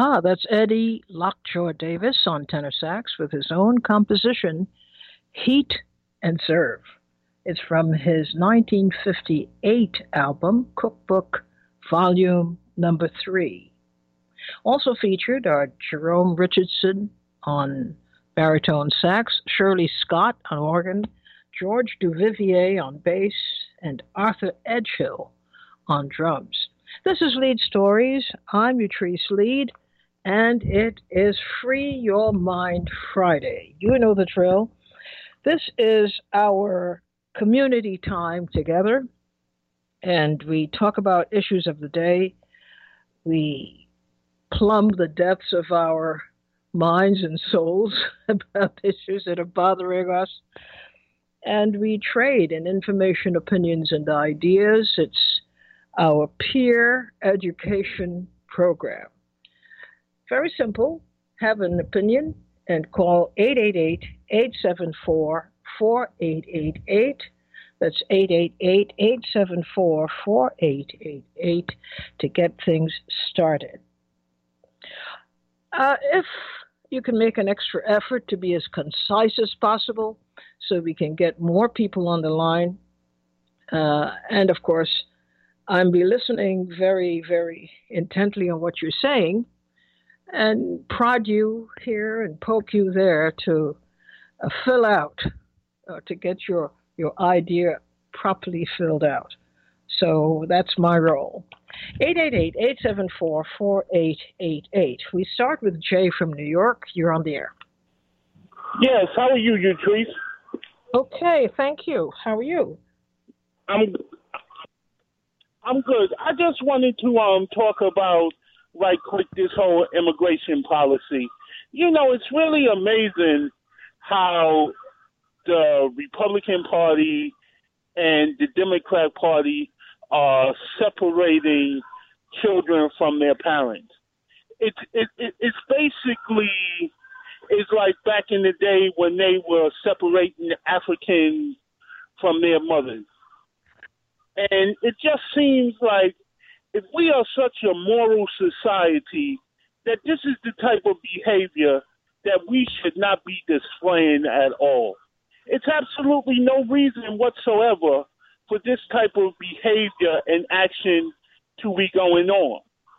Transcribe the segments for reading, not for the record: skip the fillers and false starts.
That's Eddie Lockjaw Davis on tenor sax with his own composition, Heat and Serve. It's from his 1958 album, Cookbook, Volume Number 3. Also featured are Jerome Richardson on baritone sax, Shirley Scott on organ, George Duvivier on bass, and Arthur Edgehill on drums. This is Lead Stories. I'm Utrice Lead, and it is Free Your Mind Friday. You know the drill. This is our community time together, and we talk about issues of the day. We plumb the depths of our minds and souls about issues that are bothering us, and we trade in information, opinions, and ideas. It's our peer education program. Very simple. Have an opinion and call 888-874-4888. That's 888-874-4888 to get things started. If you can make an extra effort to be as concise as possible so we can get more people on the line. And of course, I'll be listening very, very intently on what you're saying and prod you here and poke you there to fill out, to get your idea properly filled out. So that's my role. 888-874-4888. We start with Jay from New York. You're on the air. Yes, how are you, Utrice? Okay, thank you. How are you? I'm good. I just wanted to talk about right quick this whole immigration policy. You know, it's really amazing how the Republican Party and the Democrat Party are separating children from their parents. It's basically, it's like back in the day when they were separating Africans from their mothers. And it just seems like if we are such a moral society, that this is the type of behavior that we should not be displaying at all. It's absolutely no reason whatsoever for this type of behavior and action to be going on.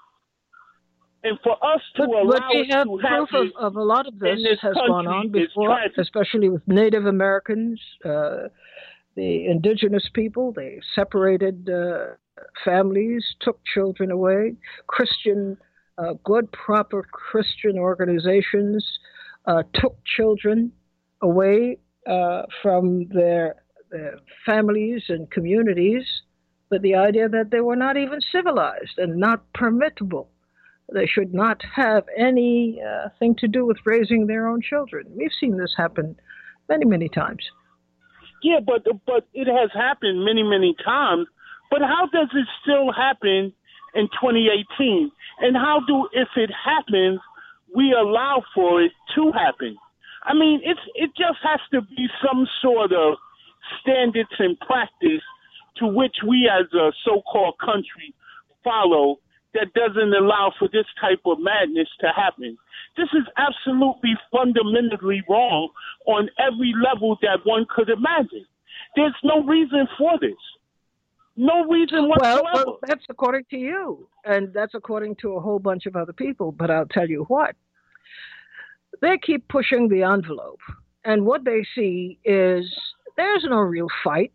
And for us to allow we have proof of a lot of this has gone on before, especially with Native Americans, the indigenous people. They separated families, took children away. Christian, good, proper Christian organizations took children away from their families and communities, with the idea that they were not even civilized and not permittable. They should not have any thing to do with raising their own children. We've seen this happen many, many times. Yeah, but it has happened many, many times. But how does it still happen in 2018? And how do, if it happens, we allow for it to happen? I mean, it just has to be some sort of standards and practice to which we as a so-called country follow that doesn't allow for this type of madness to happen. This is absolutely fundamentally wrong on every level that one could imagine. There's no reason for this. No reason whatsoever. Well, that's according to you, and that's according to a whole bunch of other people. But I'll tell you what. They keep pushing the envelope, and what they see is there's no real fight.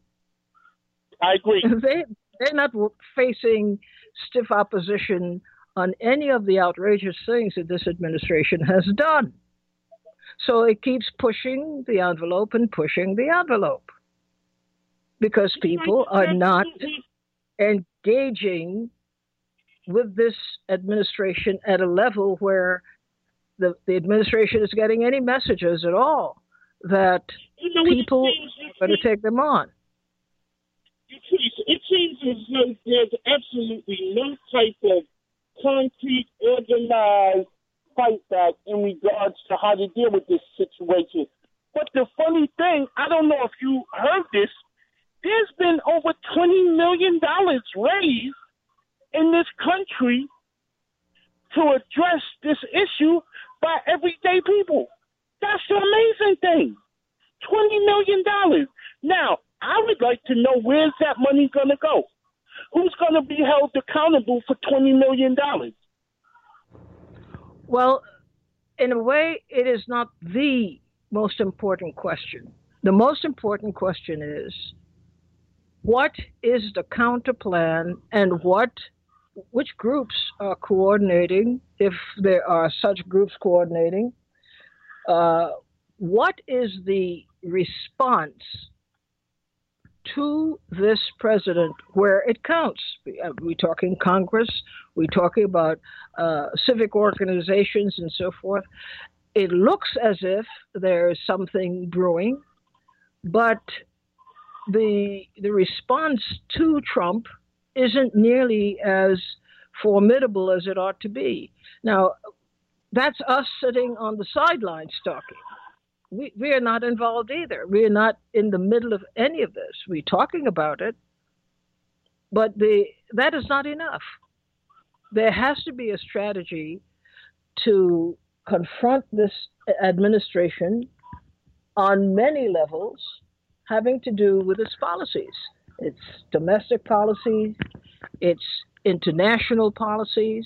I agree. They're not facing stiff opposition on any of the outrageous things that this administration has done. So it keeps pushing the envelope and pushing the envelope because people are not engaging with this administration at a level where the administration is getting any messages at all that people are going to take them on. It seems as though there's absolutely no type of concrete, organized fight back in regards to how to deal with this situation. But the funny thing, I don't know if you heard this, there's been over $20 million raised in this country to address this issue by everyday people. That's the amazing thing. $20 million. Now, I would like to know, where's that money going to go? Who's going to be held accountable for $20 million? Well, in a way, it is not the most important question. The most important question is, what is the counter plan, and which groups are coordinating, if there are such groups coordinating? What is the response to this president where it counts? We're talking Congress, we're talking about civic organizations and so forth. It looks as if there's something brewing, but the response to Trump isn't nearly as formidable as it ought to be. Now, that's us sitting on the sidelines talking. We are not involved either. We are not in the middle of any of this. We're talking about it, but that is not enough. There has to be a strategy to confront this administration on many levels, having to do with its policies. It's domestic policies, it's international policies,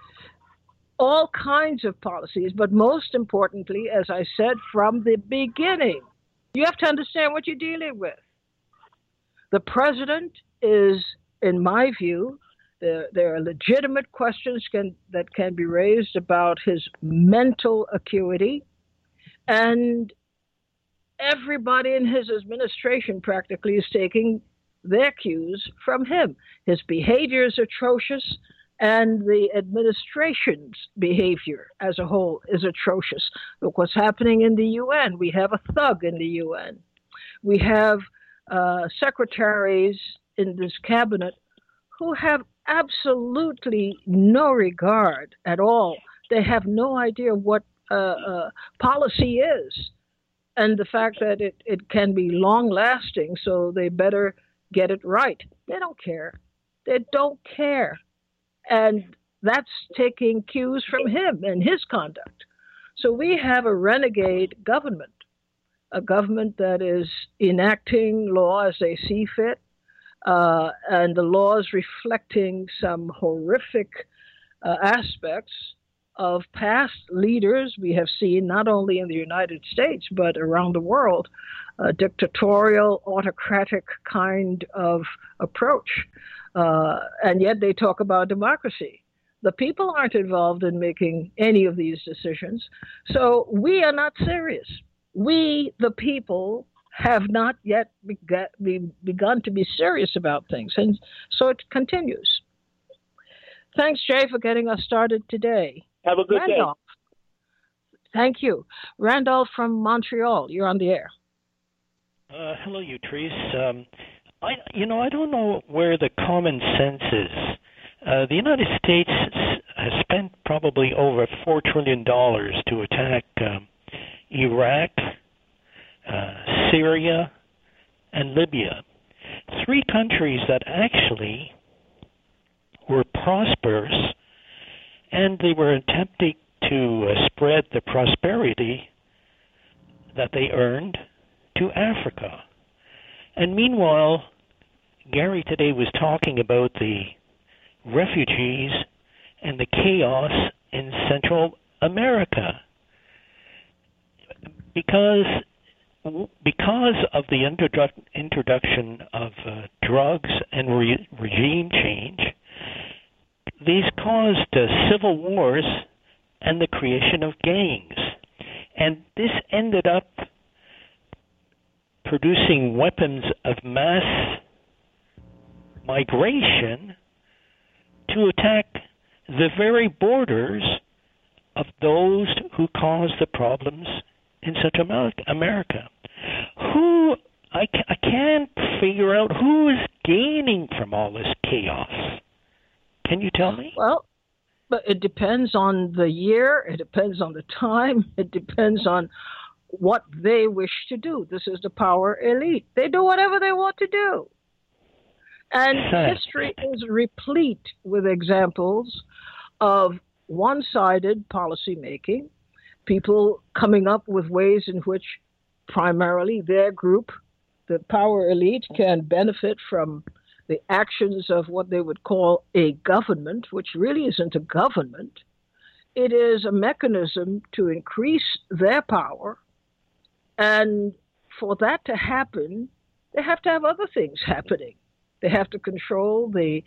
all kinds of policies, but most importantly, as I said from the beginning, you have to understand what you're dealing with. The president is, in my view, there are legitimate questions that can be raised about his mental acuity, and everybody in his administration practically is taking their cues from him. His behavior is atrocious, and the administration's behavior as a whole is atrocious. Look what's happening in the UN. We have a thug in the UN. We have secretaries in this cabinet who have absolutely no regard at all. They have no idea what policy is, and the fact that it can be long-lasting, so they better get it right. They don't care. They don't care. And that's taking cues from him and his conduct. So we have a renegade government, a government that is enacting law as they see fit, and the laws reflecting some horrific aspects of past leaders we have seen, not only in the United States, but around the world, a dictatorial, autocratic kind of approach. And yet they talk about democracy. The people aren't involved in making any of these decisions. So we are not serious. We, the people, have not yet begun to be serious about things. And so it continues. Thanks, Jay, for getting us started today. Have a good Randolph. Day. Thank you. Randolph from Montreal, you're on the air. Hello, Utrice. I don't know where the common sense is. The United States has spent probably over $4 trillion to attack Iraq, Syria, and Libya. 3 countries that actually were prosperous, and they were attempting to spread the prosperity that they earned to Africa. And meanwhile, Gary today was talking about the refugees and the chaos in Central America. Because of the introduction of drugs and regime change, these caused civil wars and the creation of gangs. And this ended up producing weapons of mass migration to attack the very borders of those who caused the problems in Central America. I can't figure out who is gaining from all this chaos. Can you tell me? Well, but it depends on the year, it depends on the time, it depends on what they wish to do. This is the power elite. They do whatever they want to do. And history is replete with examples of one-sided policy making, people coming up with ways in which primarily their group, the power elite, can benefit from the actions of what they would call a government, which really isn't a government. It is a mechanism to increase their power. And for that to happen, they have to have other things happening. They have to control the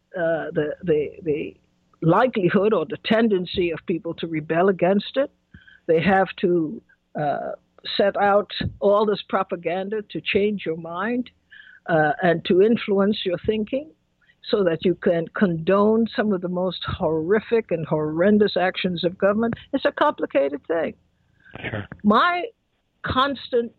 likelihood or the tendency of people to rebel against it. They have to set out all this propaganda to change your mind and to influence your thinking so that you can condone some of the most horrific and horrendous actions of government. It's a complicated thing. Sure. My constant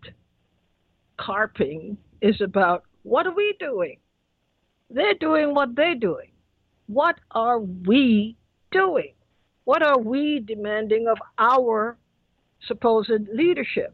carping is about, what are we doing? They're doing what they're doing. What are we doing? What are we demanding of our supposed leadership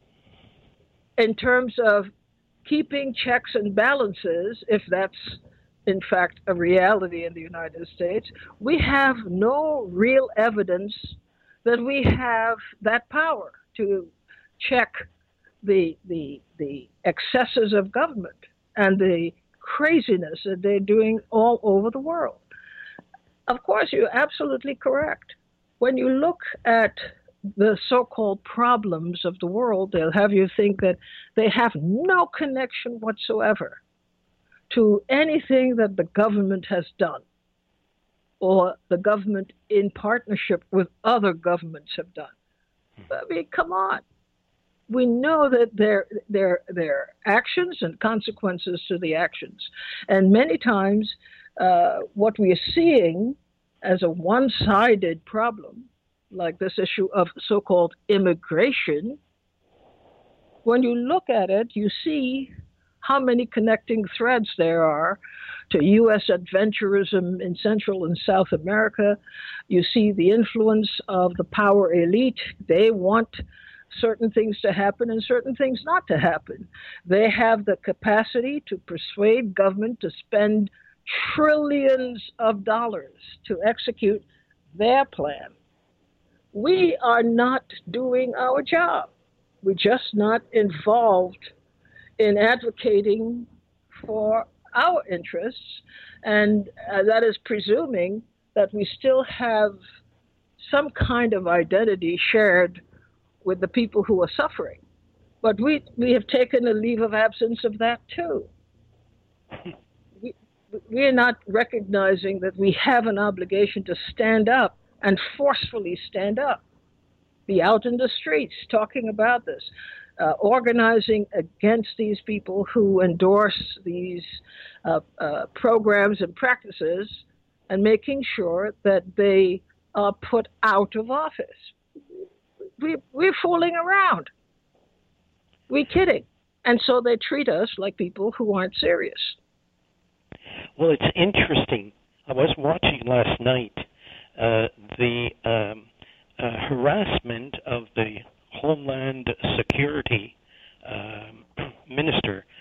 in terms of keeping checks and balances, if that's in fact a reality in the United States? We have no real evidence that we have that power to check the excesses of government and the craziness that they're doing all over the world. Of course, you're absolutely correct. When you look at the so-called problems of the world, they'll have you think that they have no connection whatsoever to anything that the government has done or the government in partnership with other governments have done. I mean, come on. We know that there are actions and consequences to the actions. And many times what we are seeing as a one-sided problem, like this issue of so-called immigration, when you look at it, you see how many connecting threads there are to U.S. adventurism in Central and South America. You see the influence of the power elite. They want certain things to happen and certain things not to happen. They have the capacity to persuade government to spend trillions of dollars to execute their plan. We are not doing our job. We're just not involved in advocating for our interests, and that is presuming that we still have some kind of identity shared with the people who are suffering. But we have taken a leave of absence of that too. We are not recognizing that we have an obligation to stand up and forcefully stand up, be out in the streets talking about this, organizing against these people who endorse these programs and practices, and making sure that they are put out of office. We're fooling around. We're kidding. And so they treat us like people who aren't serious. Well, it's interesting. I was watching last night the harassment of the Homeland Security minister.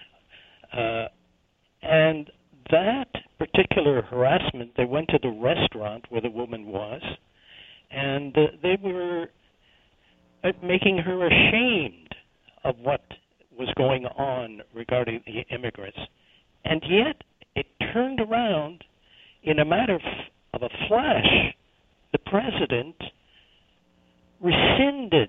And that particular harassment, they went to the restaurant where the woman was, and they were making her ashamed of what was going on regarding the immigrants. And yet, it turned around in a matter of a flash. The president rescinded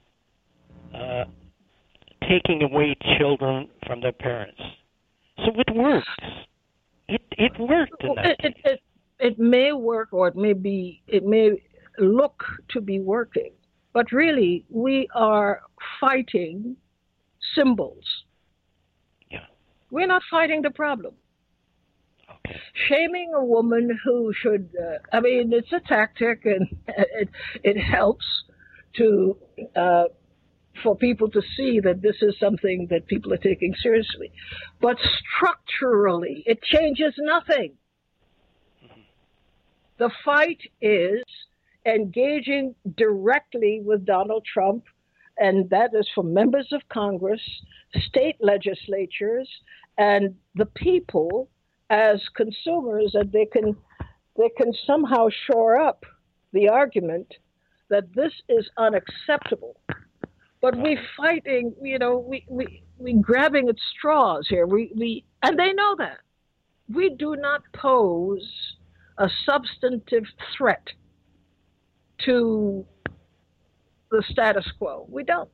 taking away children from their parents. So it works. It worked in that case. It may work, or it may look to be working. But really, we are fighting symbols. Yeah. We're not fighting the problem. Okay. Shaming a woman who should, it's a tactic, and it helps to for people to see that this is something that people are taking seriously. But structurally, it changes nothing. Mm-hmm. The fight is engaging directly with Donald Trump, and that is for members of Congress, state legislatures, and the people as consumers, that they can somehow shore up the argument that this is unacceptable. But we're fighting, we grabbing at straws here. And they know that. We do not pose a substantive threat to the status quo. We don't.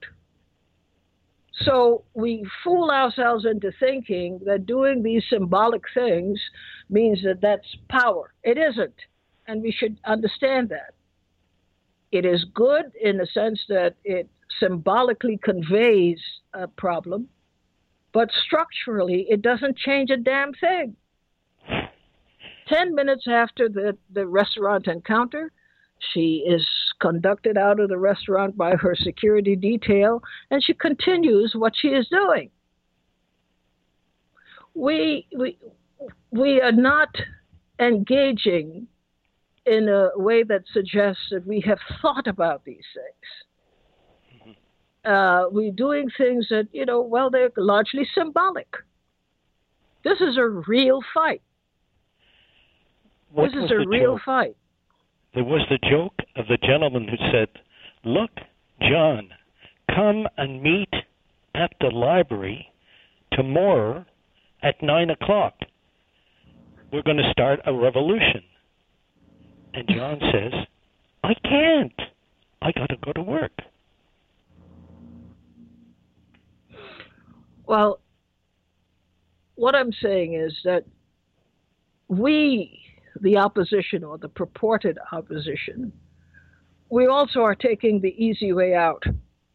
So we fool ourselves into thinking that doing these symbolic things means that that's power. It isn't. And we should understand that. It is good in the sense that it symbolically conveys a problem, but structurally it doesn't change a damn thing. 10 minutes after the restaurant encounter, she is conducted out of the restaurant by her security detail, and she continues what she is doing. We are not engaging in a way that suggests that we have thought about these things. We're doing things that, they're largely symbolic. This is a real fight. This is a real fight. There was the joke of the gentleman who said, "Look, John, come and meet at the library tomorrow at 9 o'clock. We're going to start a revolution." And John says, "I can't. I got to go to work." Well, what I'm saying is that we, the opposition or the purported opposition, we also are taking the easy way out.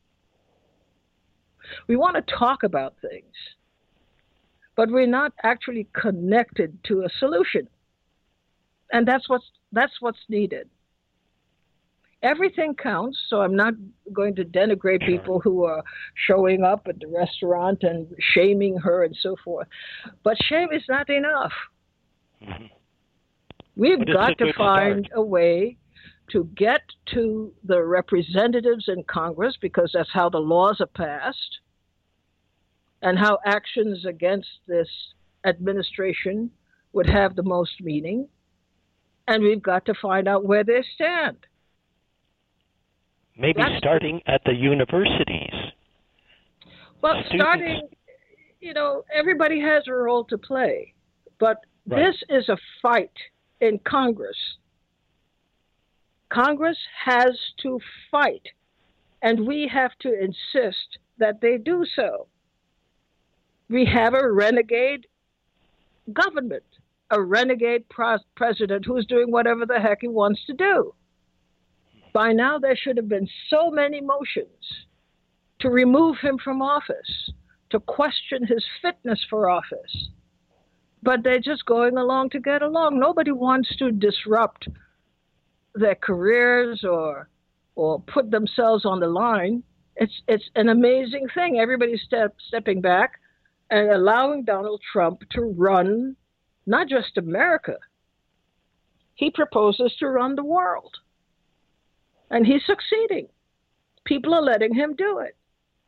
We want to talk about things, but we're not actually connected to a solution. And that's what's needed. Everything counts, so I'm not going to denigrate people who are showing up at the restaurant and shaming her and so forth. But shame is not enough. Mm-hmm. We've got to find a way to get to the representatives in Congress, because that's how the laws are passed, and how actions against this administration would have the most meaning. And we've got to find out where they stand. Maybe starting at the universities. Well, everybody has a role to play. But This is a fight in Congress. Congress has to fight, and we have to insist that they do so. We have a renegade government, a renegade president who's doing whatever the heck he wants to do. By now, there should have been so many motions to remove him from office, to question his fitness for office. But they're just going along to get along. Nobody wants to disrupt their careers or put themselves on the line. It's an amazing thing. Everybody's stepping back and allowing Donald Trump to run not just America. He proposes to run the world. And he's succeeding. People are letting him do it.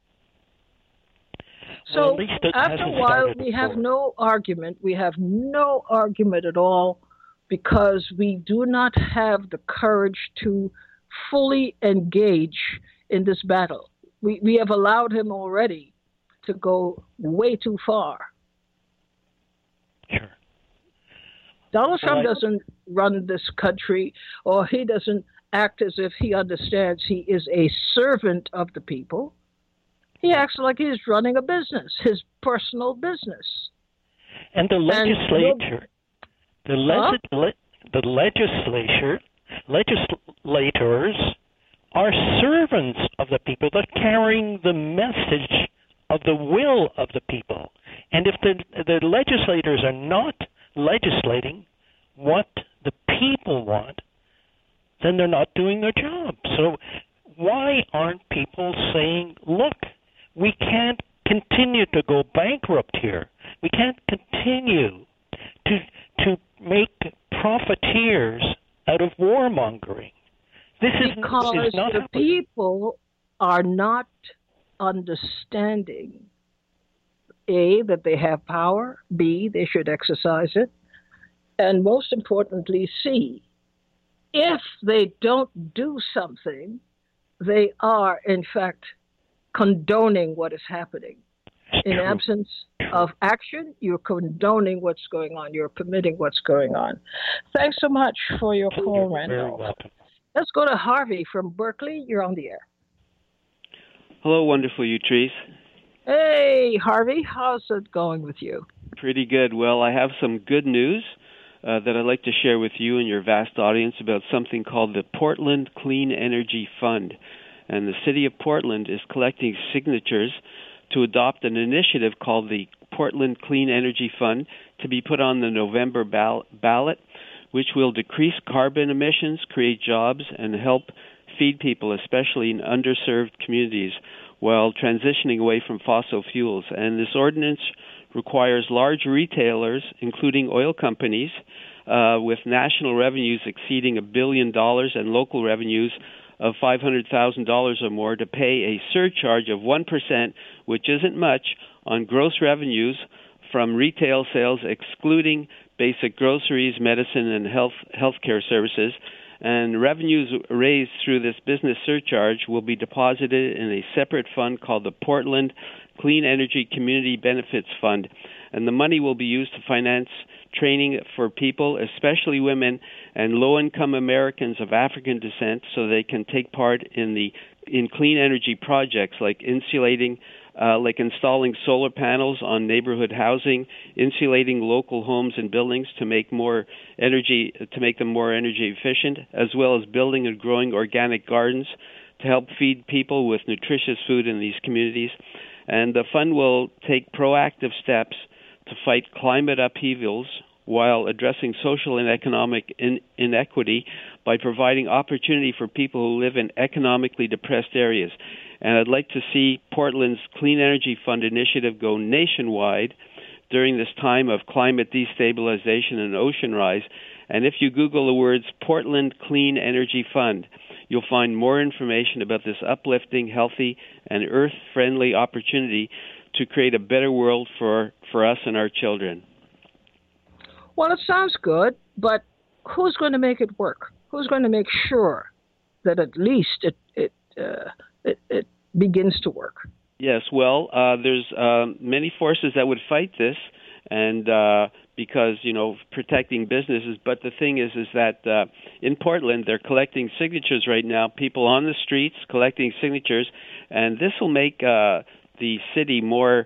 So after a while, we have no argument. We have no argument at all, because we do not have the courage to fully engage in this battle. We have allowed him already to go way too far. Sure. Donald Trump doesn't run this country, or he doesn't act as if he understands he is a servant of the people. He acts like he's running a business, his personal business. And the legislators are servants of the people. They're carrying the message of the will of the people. And if the legislators are not legislating what the people want, then they're not doing their job. So why aren't people saying, look, we can't continue to go bankrupt here. We can't continue to make profiteers out of warmongering. Because the people are not understanding, A, that they have power, B, they should exercise it, and most importantly, C, if they don't do something, they are, in fact, condoning what is happening. In True. absence of action, you're condoning what's going on. You're permitting what's going on. Thanks so much for your call, You're very Randolph. welcome. Let's go to Harvey from Berkeley. You're on the air. Hello, wonderful Utrice. Hey, Harvey, how's it going with you? Pretty good. Well, I have some good news that I'd like to share with you and your vast audience about something called the Portland Clean Energy Fund. And the city of Portland is collecting signatures to adopt an initiative called the Portland Clean Energy Fund to be put on the November ballot, which will decrease carbon emissions, create jobs, and help feed people, especially in underserved communities, while transitioning away from fossil fuels. And this ordinance requires large retailers, including oil companies, with national revenues exceeding $1 billion and local revenues of $500,000 or more, to pay a surcharge of 1%, which isn't much, on gross revenues from retail sales, excluding basic groceries, medicine, and healthcare services. And revenues raised through this business surcharge will be deposited in a separate fund called the Portland Clean Energy Community Benefits Fund. And the money will be used to finance training for people, especially women and low-income Americans of African descent, so they can take part in clean energy projects like installing solar panels on neighborhood housing, insulating local homes and buildings to make them more energy efficient, as well as building and growing organic gardens to help feed people with nutritious food in these communities. And the fund will take proactive steps to fight climate upheavals while addressing social and economic inequity by providing opportunity for people who live in economically depressed areas. And I'd like to see Portland's Clean Energy Fund initiative go nationwide during this time of climate destabilization and ocean rise. And if you Google the words Portland Clean Energy Fund, you'll find more information about this uplifting, healthy, and earth-friendly opportunity to create a better world for us and our children. Well, it sounds good, but who's going to make it work? Who's going to make sure that at least it begins to work? Yes, well, there's many forces that would fight this, and because, protecting businesses. But the thing is that in Portland, they're collecting signatures right now, people on the streets collecting signatures, and this will make the city more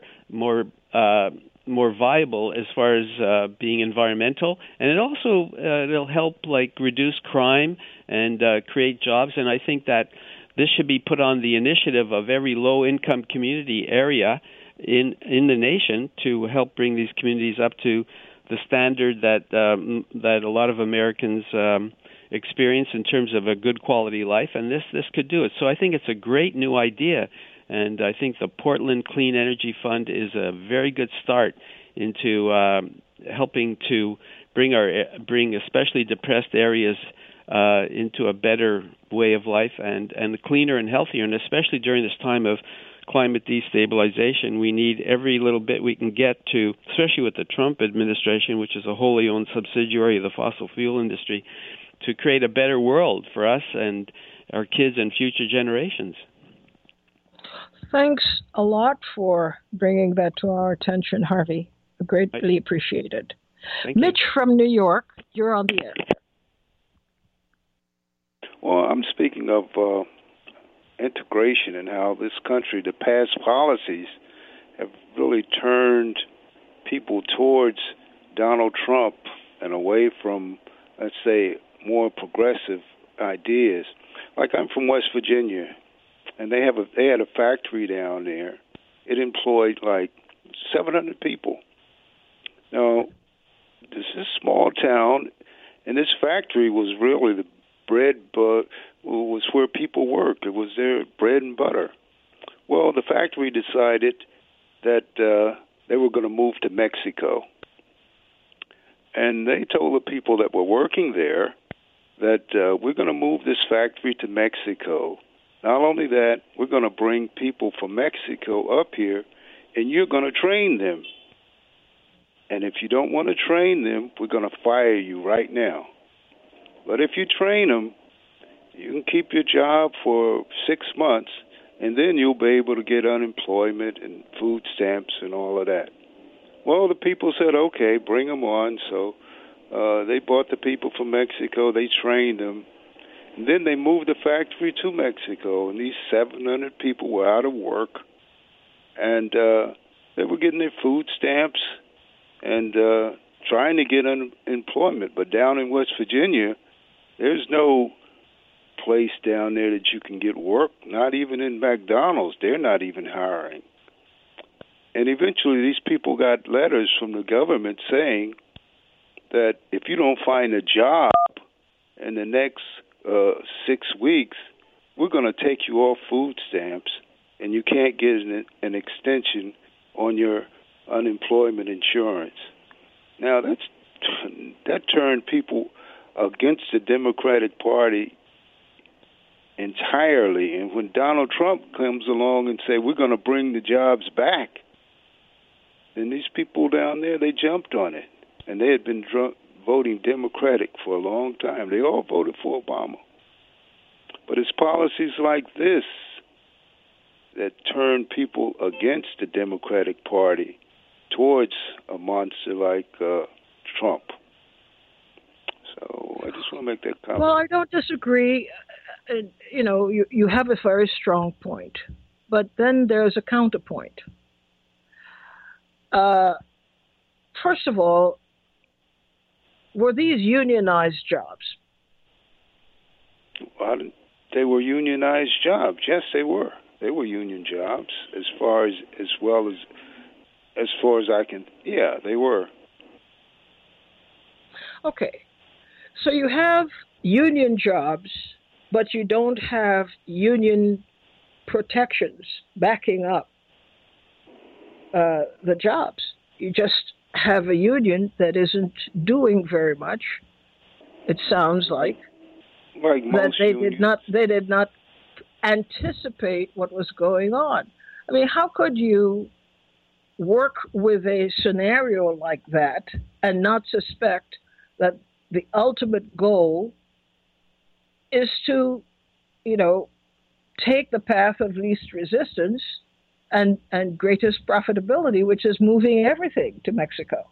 viable as far as being environmental, and it also it'll help reduce crime and create jobs. And I think that this should be put on the initiative of every low-income community area in the nation to help bring these communities up to the standard that a lot of Americans experience in terms of a good quality life, and this could do it. So I think it's a great new idea. And I think the Portland Clean Energy Fund is a very good start into helping to bring especially depressed areas into a better way of life and cleaner and healthier. And especially during this time of climate destabilization, we need every little bit we can get to, especially with the Trump administration, which is a wholly owned subsidiary of the fossil fuel industry, to create a better world for us and our kids and future generations. Thanks a lot for bringing that to our attention, Harvey. Greatly appreciated. Mitch from New York, you're on the air. Well, I'm speaking of integration and how this country, the past policies, have really turned people towards Donald Trump and away from, let's say, more progressive ideas. Like, I'm from West Virginia, and they had a factory down there. It employed 700 people. Now, this is a small town, and this factory was really the bread, but was where people worked. It was their bread and butter. Well, the factory decided that they were going to move to Mexico. And they told the people that were working there that we're going to move this factory to Mexico. Not only that, we're going to bring people from Mexico up here, and you're going to train them. And if you don't want to train them, we're going to fire you right now. But if you train them, you can keep your job for 6 months, and then you'll be able to get unemployment and food stamps and all of that. Well, the people said, okay, bring them on. So they bought the people from Mexico. They trained them. And then they moved the factory to Mexico, and these 700 people were out of work. And they were getting their food stamps and trying to get unemployment. But down in West Virginia, there's no place down there that you can get work, not even in McDonald's. They're not even hiring. And eventually these people got letters from the government saying that if you don't find a job in the next 6 weeks, we're going to take you off food stamps, and you can't get an extension on your unemployment insurance. Now, that turned people against the Democratic Party entirely. And when Donald Trump comes along and say, we're going to bring the jobs back, then these people down there, they jumped on it. And they had been voting Democratic for a long time. They all voted for Obama. But it's policies like this that turn people against the Democratic Party towards a monster like Trump. So I just want to make that comment. Well, I don't disagree. You have a very strong point, but then there's a counterpoint. First of all, were these unionized jobs? They were unionized jobs. Yes, they were. They were union jobs as far as I can. Yeah, they were. Okay. So you have union jobs, but you don't have union protections backing up the jobs. You just have a union that isn't doing very much. It sounds like that they did not anticipate what was going on. I mean, how could you work with a scenario like that and not suspect that the ultimate goal is to, take the path of least resistance and greatest profitability, which is moving everything to Mexico?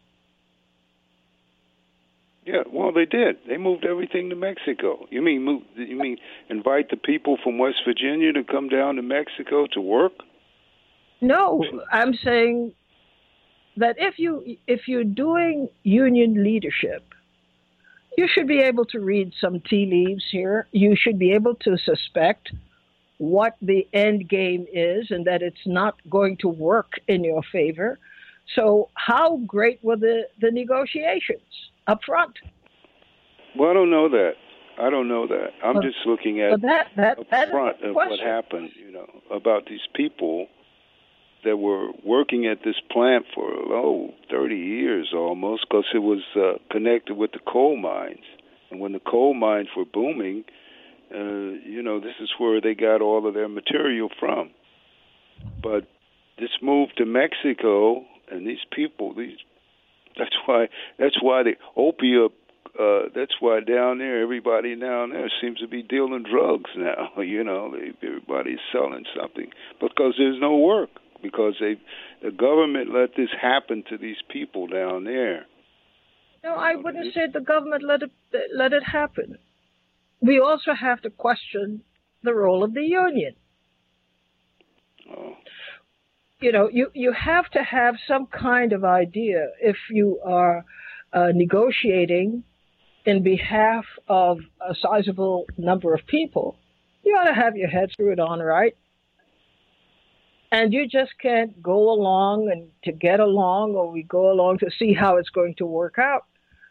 Yeah, well, they did. They moved everything to Mexico. You mean invite the people from West Virginia to come down to Mexico to work? No, I'm saying that if you're doing union leadership, you should be able to read some tea leaves here. You should be able to suspect what the end game is and that it's not going to work in your favor. So how great were the negotiations up front? Well, I don't know that. I'm just looking at up front of what happened, about these people that were working at this plant for 30 years almost, because it was connected with the coal mines. And when the coal mines were booming, this is where they got all of their material from. But this move to Mexico, and these people, that's why the opium. That's why down there, everybody down there seems to be dealing drugs now. Everybody's selling something because there's no work. Because the government let this happen to these people down there. No, I wouldn't say the government let it happen. We also have to question the role of the union. Oh. You have to have some kind of idea if you are negotiating in behalf of a sizable number of people. You ought to have your head screwed on right. And you just can't go along and to get along, or we go along to see how it's going to work out.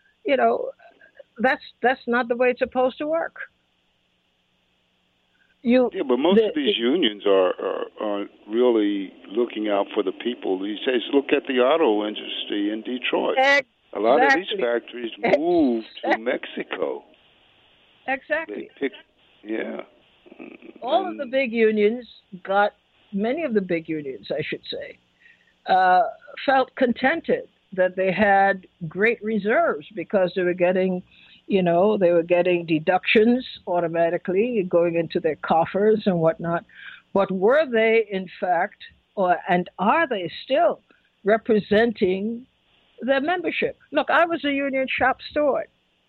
That's not the way it's supposed to work. But most of these unions are really looking out for the people these days. Look at the auto industry in Detroit. A lot of these factories moved to Mexico. Exactly. All of the big unions many of the big unions, I should say, felt contented that they had great reserves because they were getting, They were getting deductions automatically going into their coffers and whatnot. But were they, in fact, and are they still representing their membership? Look, I was a union shop steward.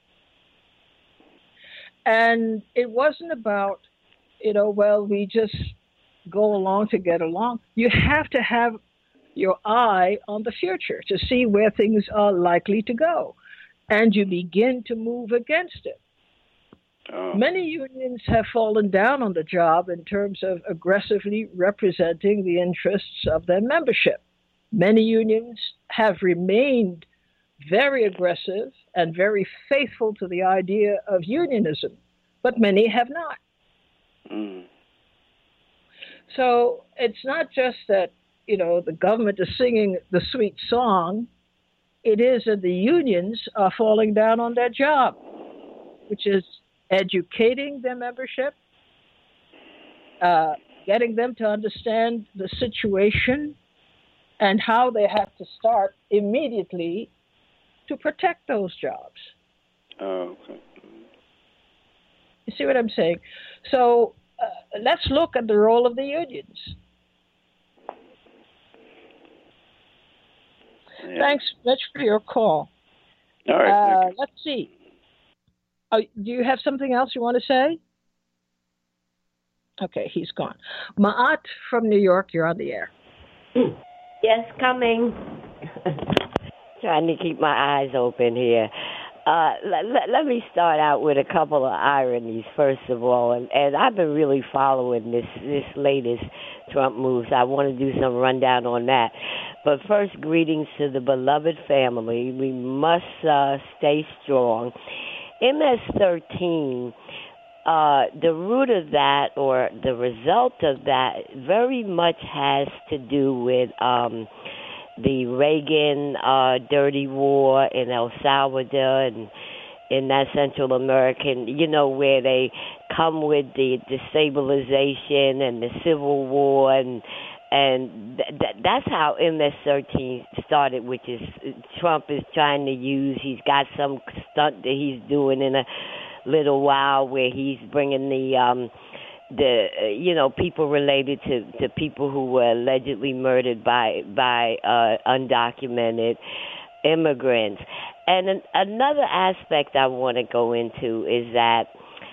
And it wasn't about, we just go along to get along. You have to have your eye on the future to see where things are likely to go. And you begin to move against it. Oh. Many unions have fallen down on the job in terms of aggressively representing the interests of their membership. Many unions have remained very aggressive and very faithful to the idea of unionism, but many have not. Mm. So it's not just that, the government is singing the sweet song. It is that the unions are falling down on their job, which is educating their membership, getting them to understand the situation and how they have to start immediately to protect those jobs. Oh, okay. You see what I'm saying? So let's look at the role of the unions. Yeah. Thanks much for your call. All right. Let's see. Do you have something else you want to say? Okay, he's gone. Ma'at from New York, you're on the air. Yes, coming. Trying to keep my eyes open here. Let me start out with a couple of ironies, first of all. And I've been really following this latest Trump moves. I want to do some rundown on that. But first, greetings to the beloved family. We must stay strong. MS-13, the root of that or the result of that very much has to do with the Reagan dirty war in El Salvador and in that Central American, where they come with the destabilization and the civil war and that's how MS-13 started, which is Trump is trying to use. He's got some stunt that he's doing in a little while where he's bringing the people related to people who were allegedly murdered by undocumented immigrants. And another aspect I want to go into is that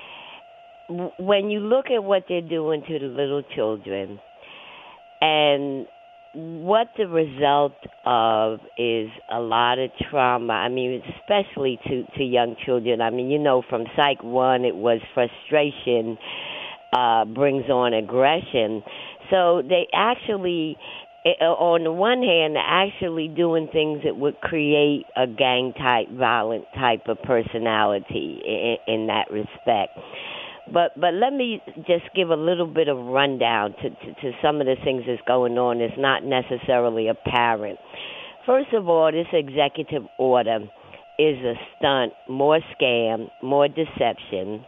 when you look at what they're doing to the little children, and what the result of is a lot of trauma. I mean, especially to young children. I mean, from Psych 1, it was frustration brings on aggression. So they actually, on the one hand, they're actually doing things that would create a gang-type, violent type of personality in that respect. But let me just give a little bit of rundown to some of the things that's going on that's not necessarily apparent. First of all, this executive order is a stunt, more scam, more deception.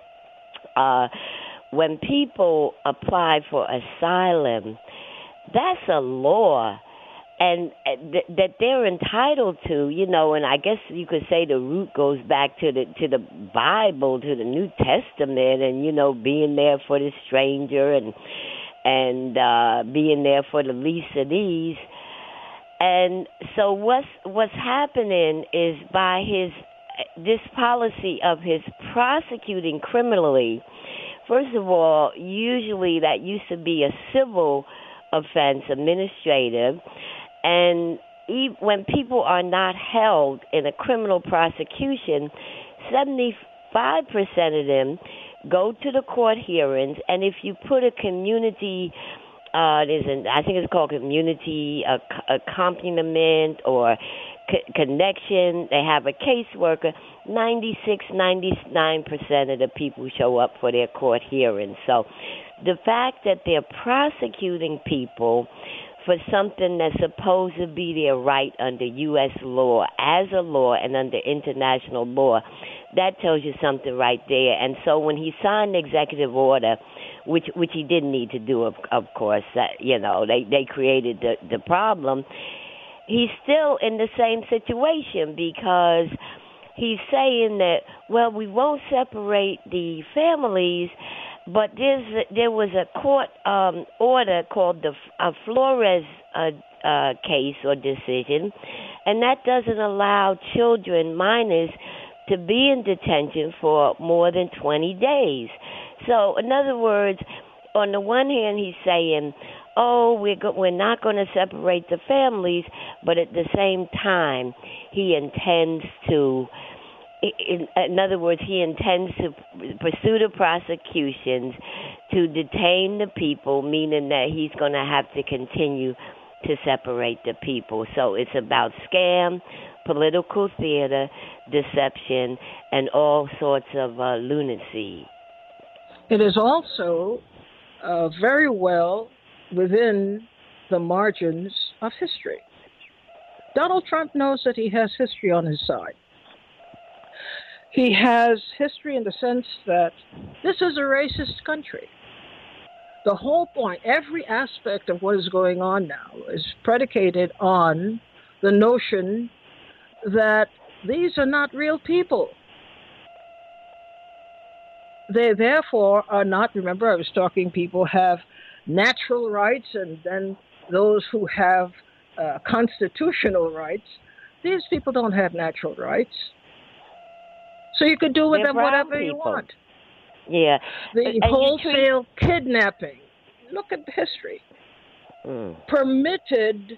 When people apply for asylum, that's a law. And that they're entitled to, and I guess you could say the root goes back to the Bible, to the New Testament, and being there for the stranger and being there for the least of these. And so what's happening is by this policy of his prosecuting criminally. First of all, usually that used to be a civil offense, administrative. And when people are not held in a criminal prosecution, 75% of them go to the court hearings. And if you put a community, I think it's called community accompaniment or connection, they have a caseworker, 99% of the people show up for their court hearings. So the fact that they're prosecuting people for something that's supposed to be their right under U.S. law, as a law and under international law, that tells you something right there. And so when he signed the executive order, which he didn't need to do, of course, they created the problem, he's still in the same situation because he's saying that, well, we won't separate the families, but there was a court order called the Flores case or decision, and that doesn't allow children, minors, to be in detention for more than 20 days. So, in other words, on the one hand, he's saying, oh, we're not going to separate the families, but at the same time, he intends to, in other words, he intends to pursue the prosecutions to detain the people, meaning that he's going to have to continue to separate the people. So it's about scam, political theater, deception, and all sorts of lunacy. It is also very well within the margins of history. Donald Trump knows that he has history on his side. He has history in the sense that this is a racist country. The whole point, every aspect of what is going on now is predicated on the notion that these are not real people. They therefore are not, remember I was talking, people have natural rights and then those who have constitutional rights. These people don't have natural rights. So you could do with them whatever you want. Yeah. The wholesale kidnapping, look at the history, permitted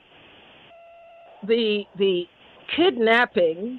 the kidnapping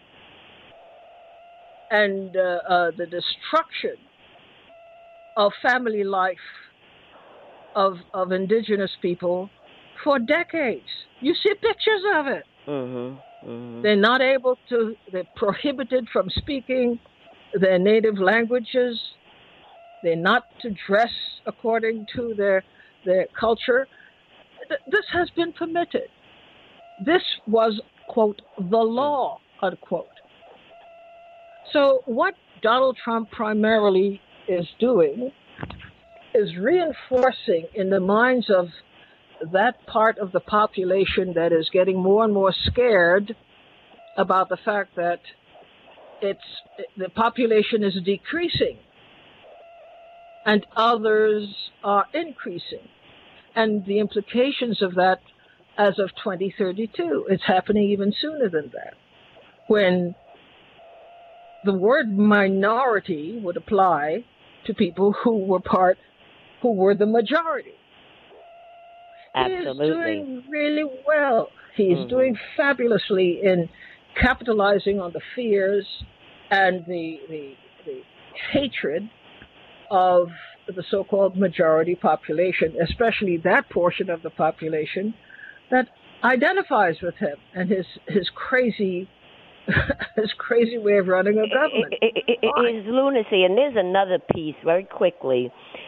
and the destruction of family life of indigenous people for decades. You see pictures of it. They're not able to, they're prohibited from speaking their native languages. They're not to dress according to their culture. This has been permitted. This was, quote, the law, unquote. So what Donald Trump primarily is doing is reinforcing in the minds of that part of the population that is getting more and more scared about the fact that the population is decreasing and others are increasing. And the implications of that as of 2032, it's happening even sooner than that, when the word minority would apply to people who were the majority. Absolutely. He is doing really well. He is doing fabulously in capitalizing on the fears and the hatred of the so-called majority population, especially that portion of the population that identifies with him and his crazy way of running a government. It is lunacy. And there's another piece very quickly.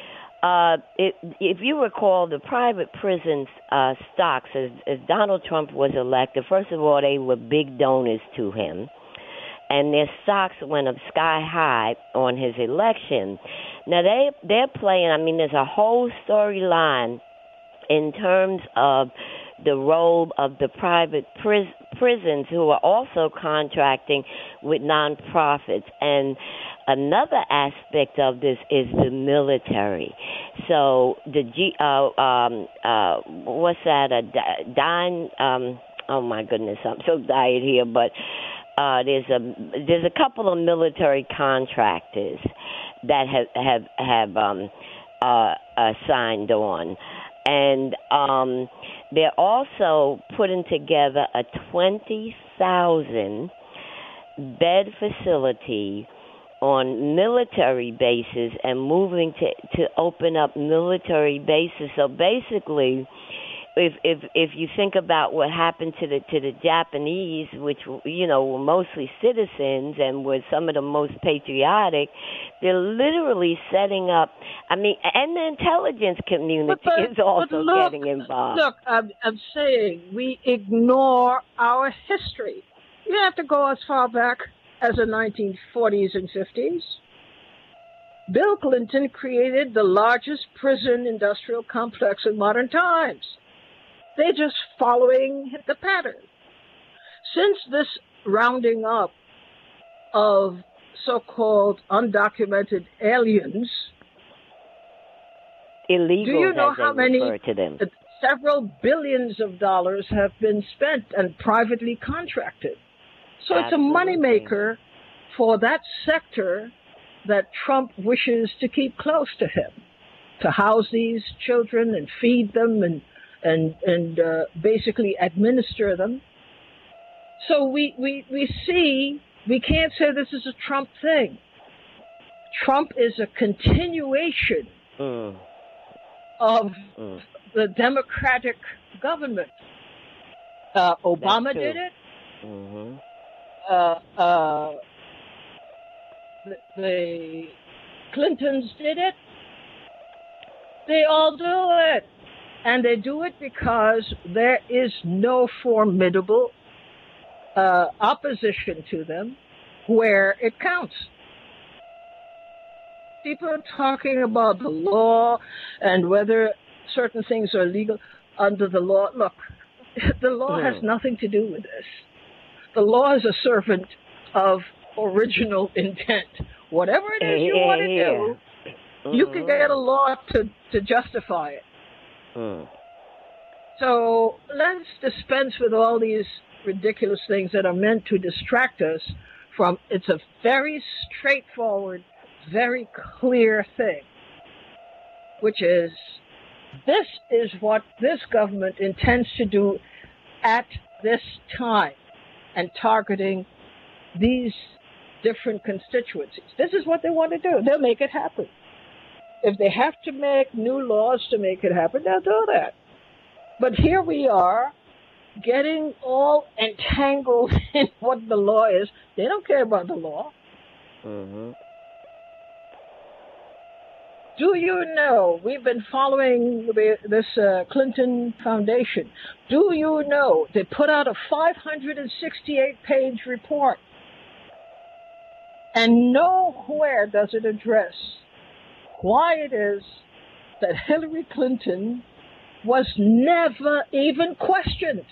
If you recall, the private prisons stocks, as Donald Trump was elected, first of all, they were big donors to him, and their stocks went up sky high on his election. Now, they're playing, I mean, there's a whole storyline in terms of the role of the private prisons who are also contracting with nonprofits. And another aspect of this is the military. So what's that? Oh my goodness, I'm so tired here. But there's a couple of military contractors that have signed on, and they're also putting together a 20,000 bed facility on military bases and moving to open up military bases. So basically, if you think about what happened to the Japanese, which were mostly citizens and were some of the most patriotic, they're literally setting up. I mean, and the intelligence community is also getting involved. Look, I'm saying we ignore our history. You have to go as far back as the 1940s and 50s. Bill Clinton created the largest prison industrial complex in modern times. They're just following the pattern. Since this rounding up of so-called undocumented aliens. Illegals, do you know as how they many? refer to them. Several billions of dollars have been spent and privately contracted. So it's a moneymaker for that sector that Trump wishes to keep close to him, to house these children and feed them and basically administer them. So we see, we can't say this is a Trump thing. Trump is a continuation of the Democratic government. Obama did it. Mm-hmm. The Clintons did it. They all do it. And they do it because there is no formidable opposition to them where it counts. People are talking about the law and whether certain things are legal under the law. Look, the law has nothing to do with this. The law is a servant of original intent. Whatever it is you want to do, you can get a law to justify it. So let's dispense with all these ridiculous things that are meant to distract us from. It's a very straightforward, very clear thing, which is this is what this government intends to do at this time and targeting these different constituencies. This is what they want to do. They'll make it happen. If they have to make new laws to make it happen, they'll do that. But here we are getting all entangled in what the law is. They don't care about the law. Do you know, we've been following this Clinton Foundation. Do you know they put out a 568-page report, and nowhere does it address why it is that Hillary Clinton was never even questioned.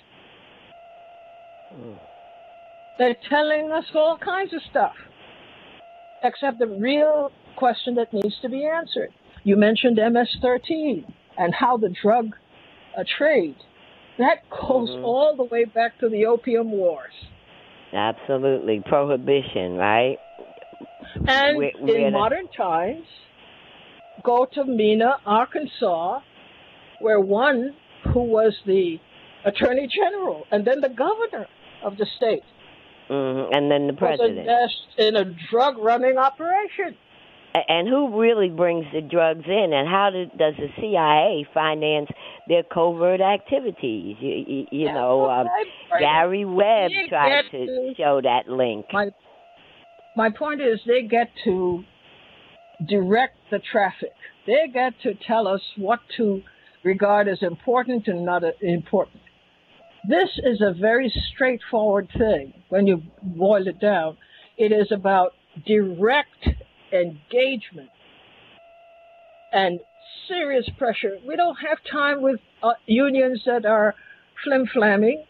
They're telling us all kinds of stuff, except the real question that needs to be answered. You mentioned MS-13 and how the drug trade, that goes all the way back to the Opium Wars. Absolutely. Prohibition, right? And in modern times, go to Mena, Arkansas, where one who was the Attorney General and then the governor of the state and then the president was in a drug-running operation. And who really brings the drugs in, and how does the CIA finance their covert activities? You know, Gary Webb tried to show that link. My point is they get to direct the traffic. They get to tell us what to regard as important and not important. This is a very straightforward thing. When you boil it down, it is about direct engagement and serious pressure. We don't have time with unions that are flim-flamming.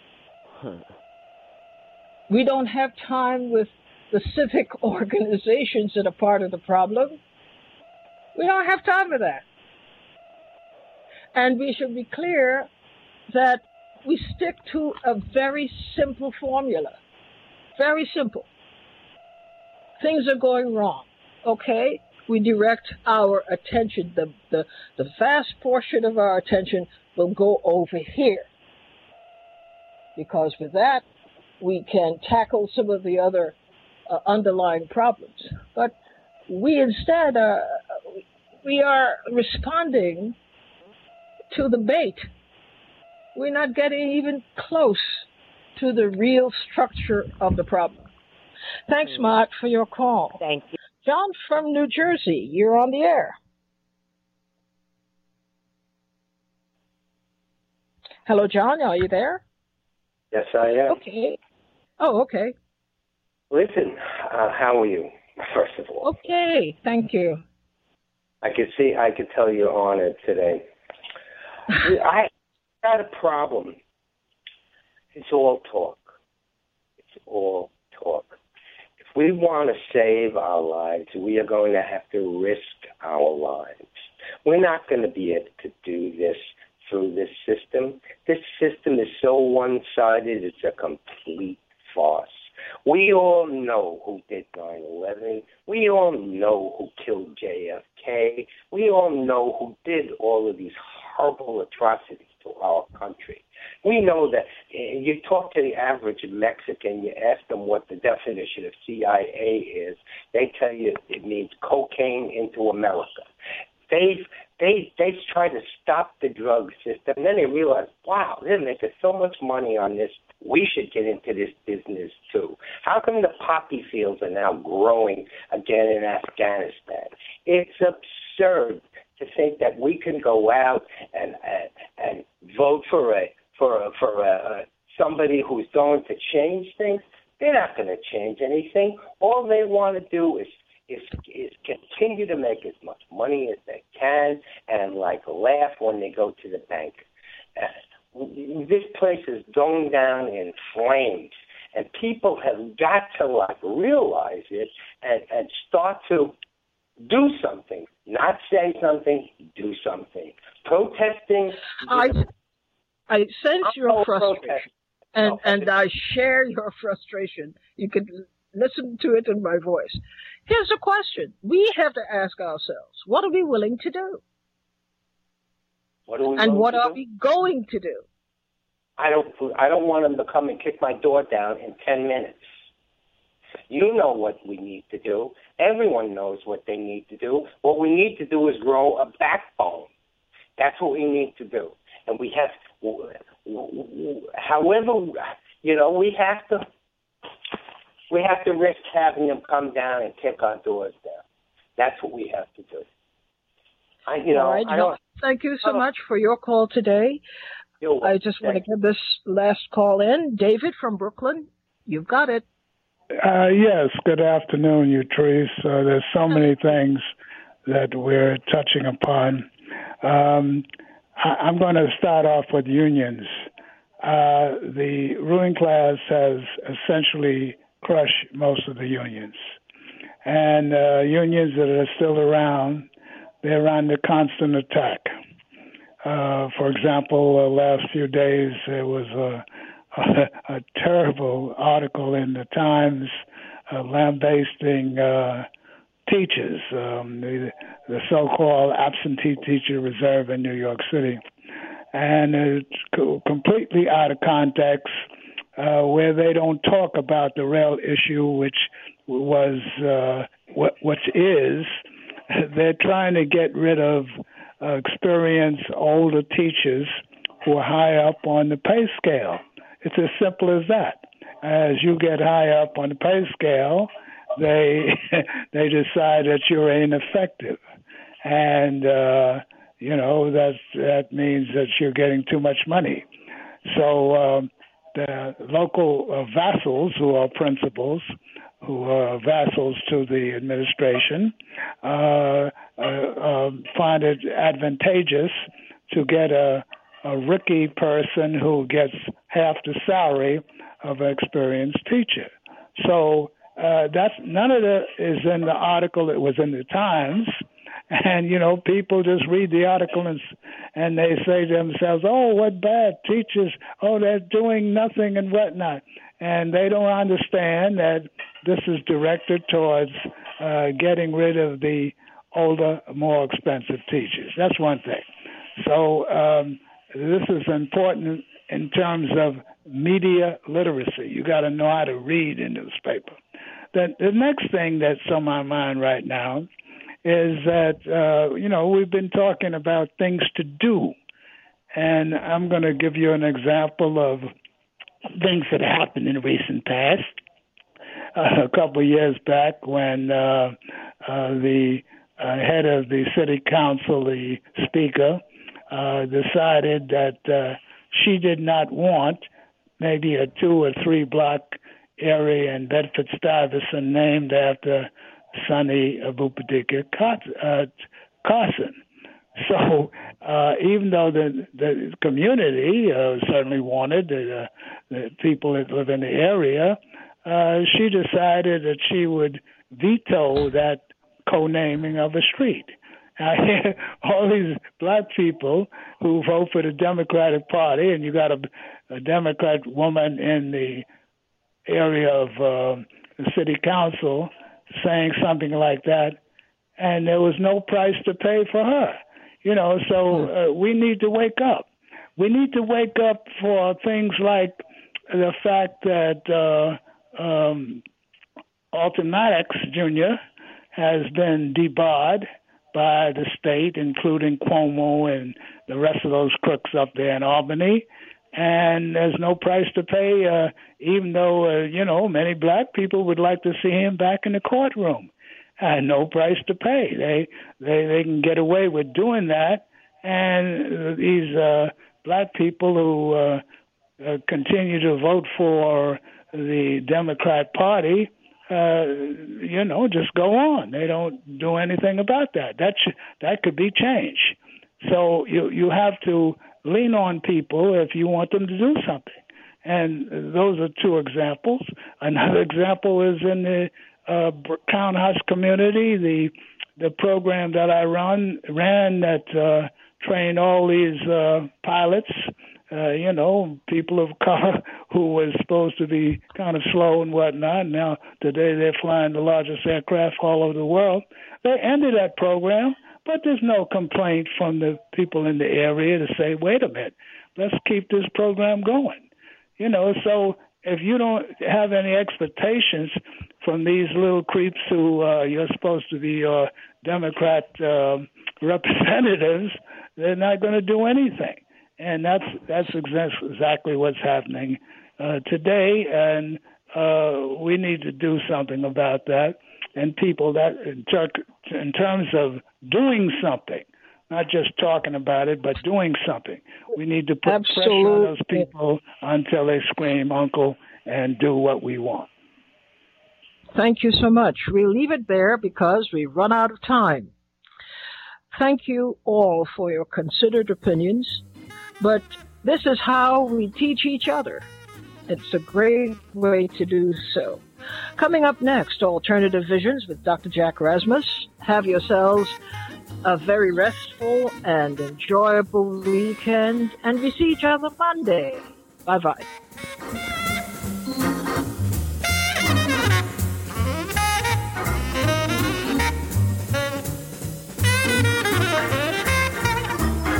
We don't have time with the civic organizations that are part of the problem. We don't have time for that. And we should be clear that we stick to a very simple formula. Very simple. Things are going wrong. Okay, we direct our attention, the vast portion of our attention will go over here. Because with that, we can tackle some of the other underlying problems. But we instead we are responding to the bait. We're not getting even close to the real structure of the problem. Thanks, Mott, for your call. Thank you. John from New Jersey, you're on the air. Hello, John, are you there? Yes, I am. Okay. Oh, okay. Listen, how are you, first of all? Okay, thank you. I could tell you're on it today. I had a problem. It's all talk. It's all talk. If we want to save our lives, we are going to have to risk our lives. We're not going to be able to do this through this system. This system is so one-sided, it's a complete farce. We all know who did 9/11. We all know who killed JFK. We all know who did all of these horrible atrocities to our country. We know that you talk to the average Mexican, you ask them what the definition of CIA is, they tell you it means cocaine into America. They've tried to stop the drug system, and then they realize, wow, they're making so much money on this, we should get into this business too. How come the poppy fields are now growing again in Afghanistan? It's absurd to think that we can go out and vote for somebody who's going to change things. They're not going to change anything. All they want to do is continue to make as much money as they can and laugh when they go to the bank. This place is going down in flames, and people have got to realize it and start to do something. Not say something, do something. Protesting. I sense your frustration, and I share your frustration. You can listen to it in my voice. Here's a question. We have to ask ourselves, what are we willing to do? What are we and what are do? we going to do? I don't want them to come and kick my door down in 10 minutes. You know what we need to do. Everyone knows what they need to do. What we need to do is grow a backbone. That's what we need to do. And we have, however, we have to risk having them come down and kick our doors down. That's what we have to do. All right, thank you so much for your call today. I just want to give this last call in. David from Brooklyn, you've got it. Yes, good afternoon, Utrice. There's so many things that we're touching upon. I'm going to start off with unions. The ruling class has essentially crushed most of the unions. And unions that are still around, they're under constant attack. For example, last few days there was a terrible article in the Times lambasting teachers, the so-called absentee teacher reserve in New York City. And it's completely out of context, where they don't talk about the real issue, which is they're trying to get rid of experienced older teachers who are high up on the pay scale. It's as simple as that. As you get high up on the pay scale, they decide that you're ineffective, and that means that you're getting too much money. So the local vassals, who are principals, who are vassals to the administration, find it advantageous to get a rookie person who gets half the salary of an experienced teacher. So that's none of that is in the article. It was in the Times, and people just read the article and they say to themselves, "Oh, what bad teachers! Oh, they're doing nothing and whatnot," and they don't understand that this is directed towards getting rid of the older, more expensive teachers. That's one thing. So this is important in terms of media literacy. You got to know how to read a newspaper. The next thing that's on my mind right now is that, we've been talking about things to do. And I'm going to give you an example of things that happened in the recent past. A couple of years back when the head of the city council, the speaker, decided that she did not want maybe a 2 or 3 block area in Bedford-Stuyvesant named after Sonny Abupadika Carson. So even though the community certainly wanted the people that live in the area, she decided that she would veto that co-naming of a street. All these black people who vote for the Democratic Party, and you got a Democrat woman in the area of the city council saying something like that, and there was no price to pay for her. So we need to wake up. We need to wake up for things like the fact that Alton Maddox Jr. has been debarred by the state, including Cuomo and the rest of those crooks up there in Albany. And there's no price to pay, even though, many black people would like to see him back in the courtroom. And no price to pay. They can get away with doing that. And these black people who continue to vote for the Democrat Party, just go on. They don't do anything about that. That could be changed. So you have to lean on people if you want them to do something. And those are two examples. Another example is in the townhouse community, the program that I ran that trained all these pilots, people of color who were supposed to be kind of slow and whatnot. Now, today they're flying the largest aircraft all over the world. They ended that program, but there's no complaint from the people in the area to say, wait a minute, let's keep this program going. So if you don't have any expectations from these little creeps who you're supposed to be your Democrat representatives, they're not going to do anything. And that's exactly what's happening today, and we need to do something about that. And people that, in terms of doing something, not just talking about it, but doing something. We need to put pressure on those people until they scream, "Uncle," and do what we want. Thank you so much. We'll leave it there because we've run out of time. Thank you all for your considered opinions, but this is how we teach each other. It's a great way to do so. Coming up next, Alternative Visions with Dr. Jack Rasmus. Have yourselves a very restful and enjoyable weekend, and we see each other Monday. Bye-bye.